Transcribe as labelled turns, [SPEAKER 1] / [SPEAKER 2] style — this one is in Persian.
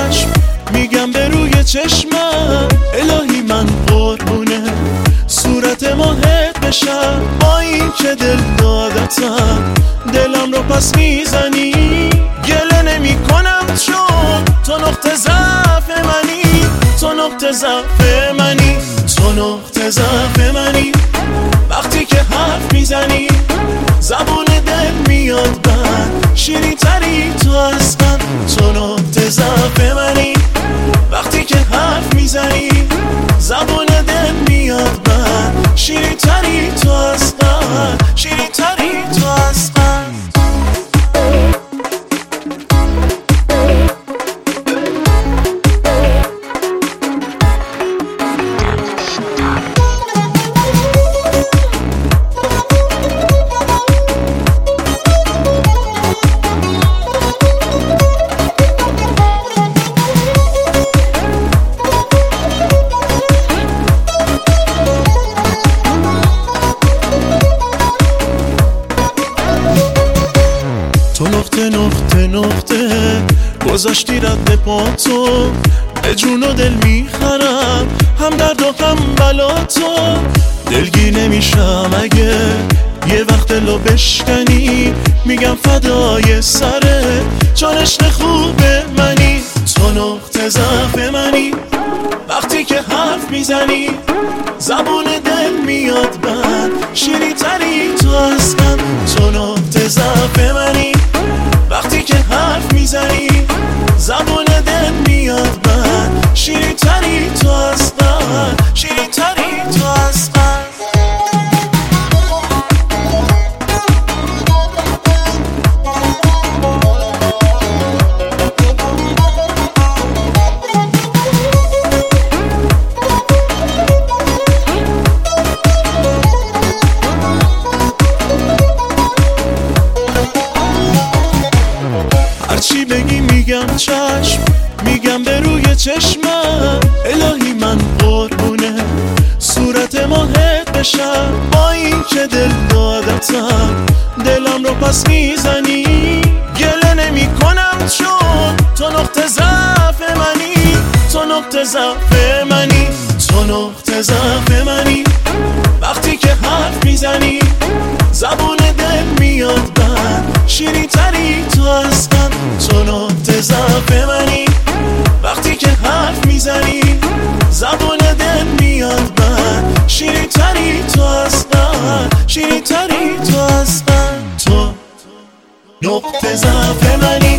[SPEAKER 1] چشم میگم به روی چشمم الهی من قربونه صورت ماهت بشم با این که دل دادتم دلم رو پس میزنی گله نمی کنم چون تو نقطه ضعف منی تو نقطه ضعف منی تو نقطه ضعف منی وقتی که حرف میزنی زبون دل میاد بند شیرین تری تو از من تو نقطه ضعف منی وقتی که حرف میزنی زبون دل میاد بند شیرین تری تو از من شیرین تری تو از من تو نقطه نقطه نقطه گذاشتی رد پا تو به جون و دل میخرم هم درد و هم بلا تو دلگیر نمیشم اگه یه وقت دلو بشکنی میگم فدای سره چون عشق خوب منی تو نقطه ضعف منی وقتی که حرف میزنی زبون دل میاد بند شیرین تری تو از من تو نقطه ضعف منی وقتی که حرف میزنی زبون دل میاد بند شیرین تری تو از من شیرین تری تو از من هرچی بگی میگم چشم میگم به روی چشمم الهی من قربونه صورت ماهت بشم با این که دل دادتم دلم رو پس میزنی گله نمی کنم چون تو نقطه ضعف منی تو نقطه ضعف منی تو نقطه ضعف منی وقتی که حرف میزنی زبون دل میاد بند شیرین تری تو از من تو نقطه ضعف منی وقتی که حرف میزنی زبون دل میاد بند شیرین تری تو از من شیرین تری تو از من تو نقطه ضعف منی